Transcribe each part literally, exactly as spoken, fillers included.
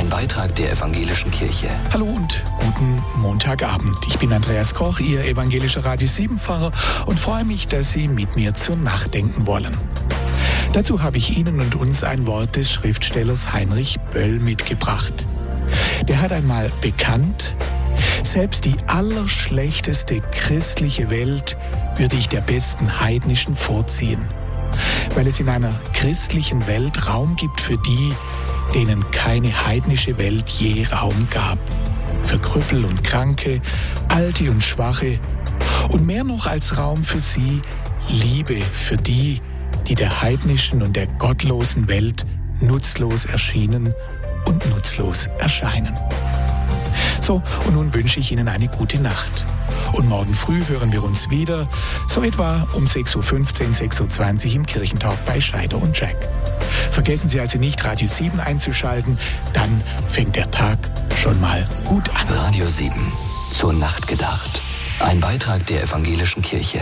Ein Beitrag der Evangelischen Kirche. Hallo und guten Montagabend. Ich bin Andreas Koch, Ihr evangelischer Radio sieben Pfarrer und freue mich, dass Sie mit mir zur Nacht denken wollen. Dazu habe ich Ihnen und uns ein Wort des Schriftstellers Heinrich Böll mitgebracht. Der hat einmal bekannt: Selbst die allerschlechteste christliche Welt würde ich der besten heidnischen vorziehen, weil es in einer christlichen Welt Raum gibt für die, denen keine heidnische Welt je Raum gab. Für Krüppel und Kranke, Alte und Schwache und mehr noch als Raum für sie Liebe für die, die der heidnischen und der gottlosen Welt nutzlos erschienen und nutzlos erscheinen. So, und nun wünsche ich Ihnen eine gute Nacht. Und morgen früh hören wir uns wieder, so etwa um sechs Uhr fünfzehn, sechs Uhr zwanzig im Kirchentalk bei Scheider und Jack. Vergessen Sie also nicht, Radio sieben einzuschalten, dann fängt der Tag schon mal gut an. Radio sieben, zur Nacht gedacht. Ein Beitrag der Evangelischen Kirche.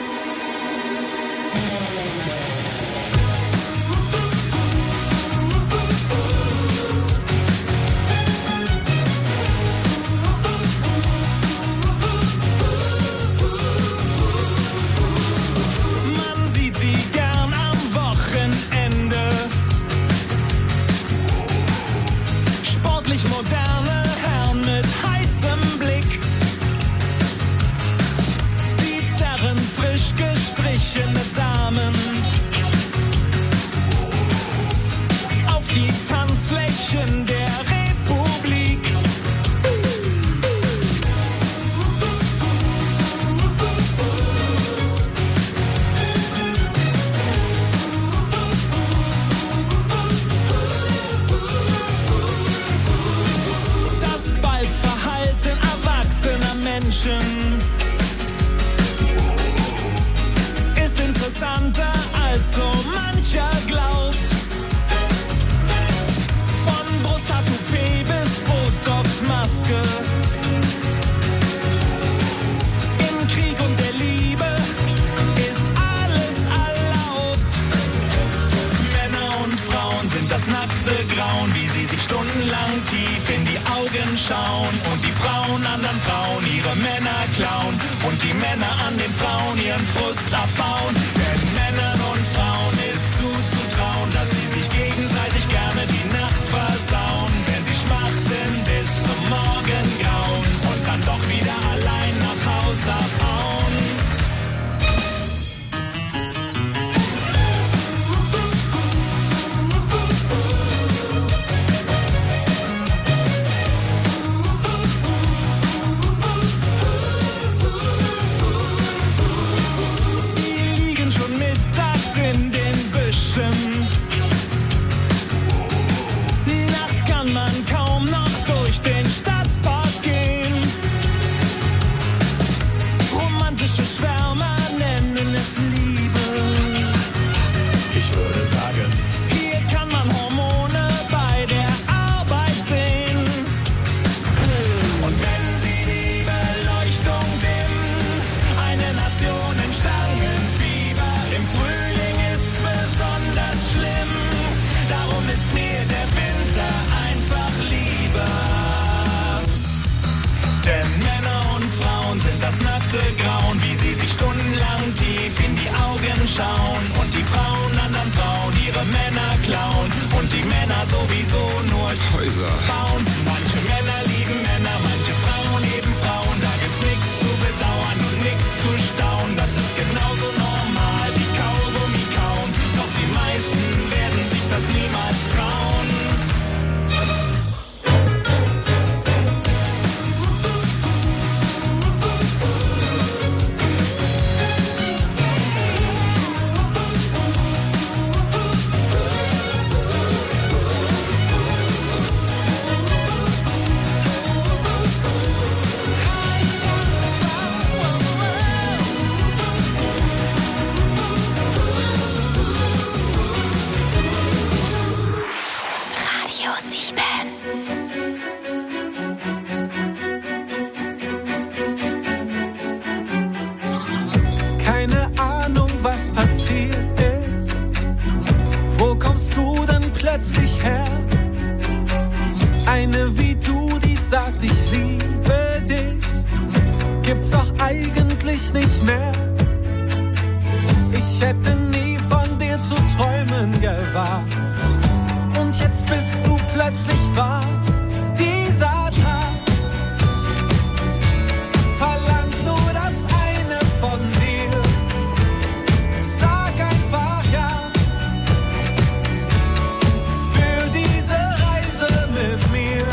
Ist interessanter als so mancher glaubt. Von Brusthaar-Toupet bis Botox-Maske. Im Krieg und der Liebe ist alles erlaubt. Männer und Frauen sind das nackte Grauen, wie sie sich stundenlang tief in die Augen schauen. Und die Frauen anderen Frauen ihre Männer klauen. Und die Männer an den Frauen ihren Frust abbauen. Denn Männern und Frauen ist zuzutrauen, dass sie sich gegenseitig gerne die Nacht versauen. Wenn sie schmachten bis zum Morgengrauen und dann doch wieder allein nach Haus abhauen. Schauen und die Frauen anderen Frauen ihre Männer klauen und die Männer sowieso nur Häuser bauen. Manche Männer lieben Männer, manche Frauen eben Frauen. Da gibt's nichts zu bedauern und nichts zu staunen. Das ist genauso normal wie Kaugummi kauen. Doch die meisten werden sich das niemals trauen. plötzlich nicht mehr. Ich hätte nie von dir zu träumen gewagt. Und jetzt bist du plötzlich wahr. Dieser Tag verlangt nur das eine von dir. Sag einfach ja für diese Reise mit mir.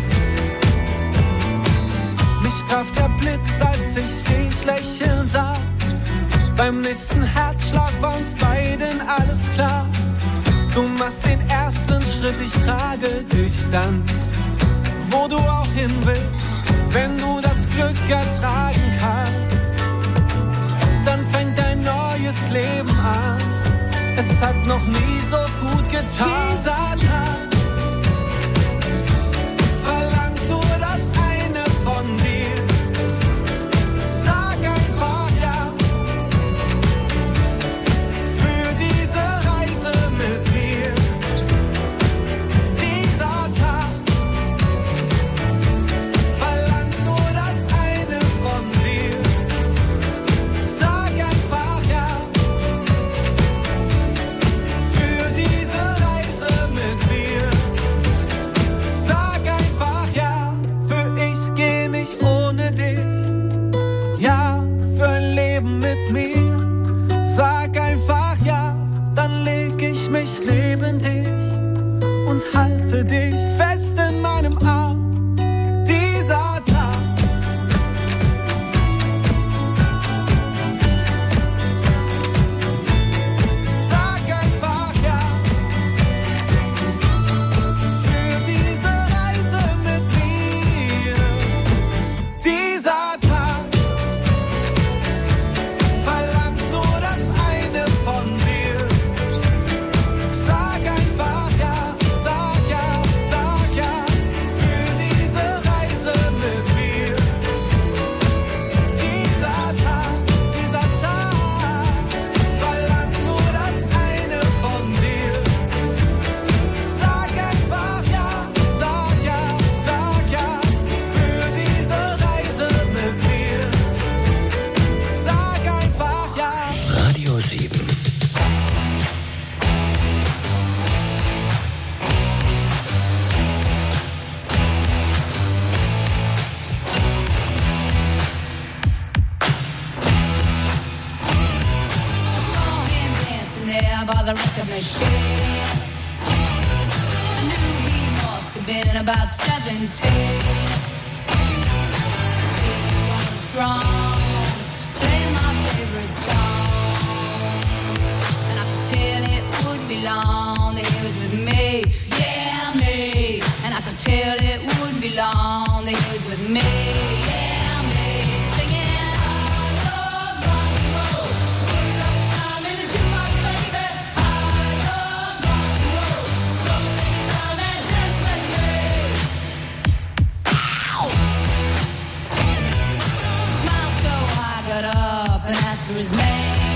Mich traf der Blitz, als ich dich lächeln sah. Beim nächsten Herzschlag war uns beiden alles klar. Du machst den ersten Schritt, ich trage dich dann, wo du auch hin willst. Wenn du das Glück ertragen kannst, dann fängt ein neues Leben an. Es hat noch nie so gut getan. Dieser Tag verlangt nur das eine von dir. Sag einfach ja für diese Reise mit mir. Dieser Tag verlangt nur das eine von dir. Sag einfach ja für diese Reise mit mir. Sag einfach ja, für ich geh nicht ohne dich. Ja, für ein Leben mit mir. Sag einfach ja, dann leg ich mich neben dich und halte dich fest in meinem Arm. Dieser Tag sag einfach ja für diese Reise mit mir. Dieser Tag verlangt nur das eine von dir. Sag einfach ja, sag ja, sag ja für diese Reise mit mir. Dieser Tag, dieser Tag verlangt nur das eine von dir. Sag einfach ja, sag ja, sag ja für diese Reise mit mir. Sag einfach ja. Radio sieben. Saw him dancing there by the record machine. I knew he must have been about seventeen. He was strong, playing my favorite song, and I could tell it wouldn't be long that he was with me, yeah me. And I could tell it wouldn't be long that he was with me, yeah me. Singing, I love rock and roll. Spend a lot of time in the jukebox, baby. I love rock and roll. So come and take your time and dance with me. Ow! Smiled so I got up and asked for his name.